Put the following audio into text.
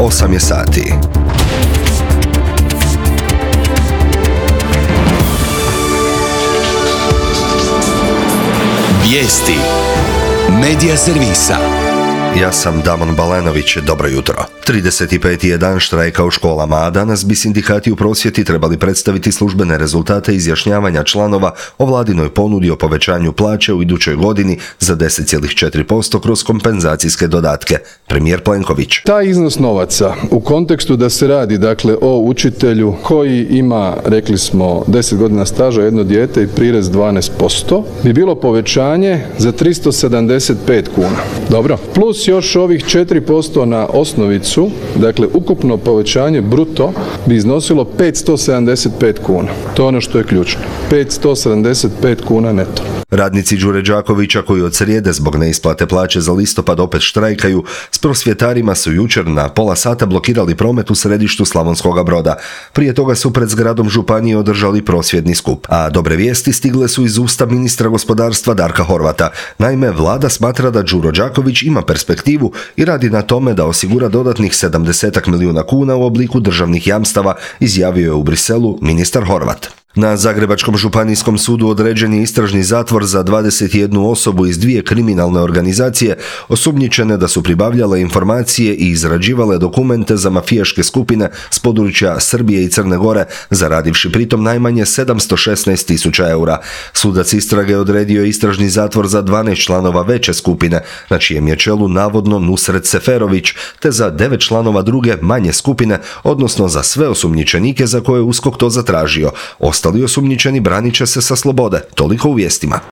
8 je sati. Vijesti Medija servisa. Ja sam Damon Balenović, dobro jutro. 35. je dan štrajka u školama, a danas bi sindikati u prosvjeti trebali predstaviti službene rezultate izjašnjavanja članova o vladinoj ponudi o povećanju plaće u idućoj godini za 10,4% kroz kompenzacijske dodatke. Premijer Plenković. Taj iznos novaca u kontekstu da se radi dakle o učitelju koji ima, rekli smo, 10 godina staža, jedno dijete i prirez 12%, bi bilo povećanje za 375 kuna. Dobro. Plus još ovih 4% na osnovicu, dakle ukupno povećanje bruto bi iznosilo 575 kuna. To je ono što je ključno. 575 kuna neto. Radnici Đure Đakovića koji od srijede zbog neisplate plaće za listopad opet štrajkaju, s prosvjetarima su jučer na pola sata blokirali promet u središtu Slavonskoga Broda. Prije toga su pred zgradom županije održali prosvjedni skup. A dobre vijesti stigle su iz usta ministra gospodarstva Darka Horvata. Naime, vlada smatra da Đuro Đaković ima perspektivu i radi na tome da osigura dodatnih 70 milijuna kuna u obliku državnih jamstava, izjavio je u Briselu ministar Horvat. Na Zagrebačkom županijskom sudu određen je istražni zatvor za 21 osobu iz 2 kriminalne organizacije osumnjičene da su pribavljale informacije i izrađivale dokumente za mafijaške skupine s područja Srbije i Crne Gore, zaradivši pritom najmanje 716.000 eura. Sudac istrage odredio je istražni zatvor za 12 članova veće skupine, na čijem je čelu navodno Nusret Seferović, te za 9 članova druge manje skupine, odnosno za sve osumnjičenike za koje je USKOK to zatražio. Ostali osumnjičeni branit će se sa slobode. Toliko u vijestima.